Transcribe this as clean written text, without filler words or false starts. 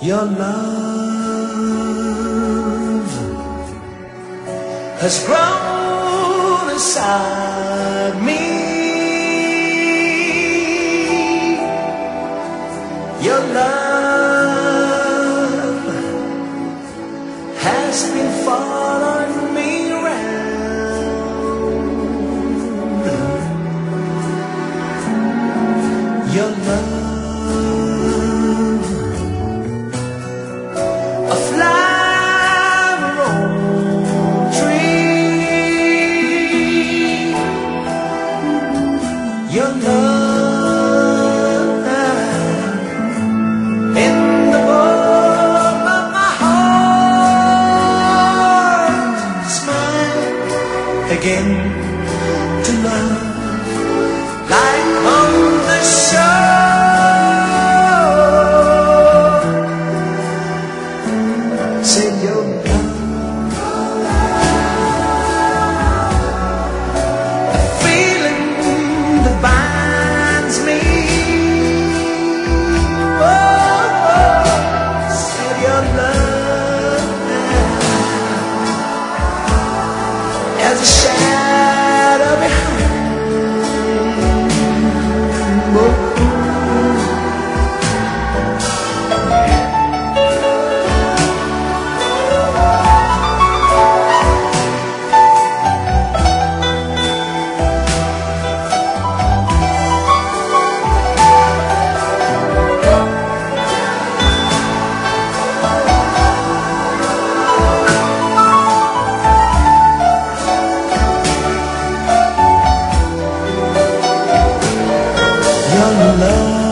Your love has grown inside me. Your love has been following me around. Your love, a flower on a tree. Your love in the warmth of my heart. Smile again to love like on the shore. Say your love, a feeling that binds me. Oh, say your love as a shadow behind. Your love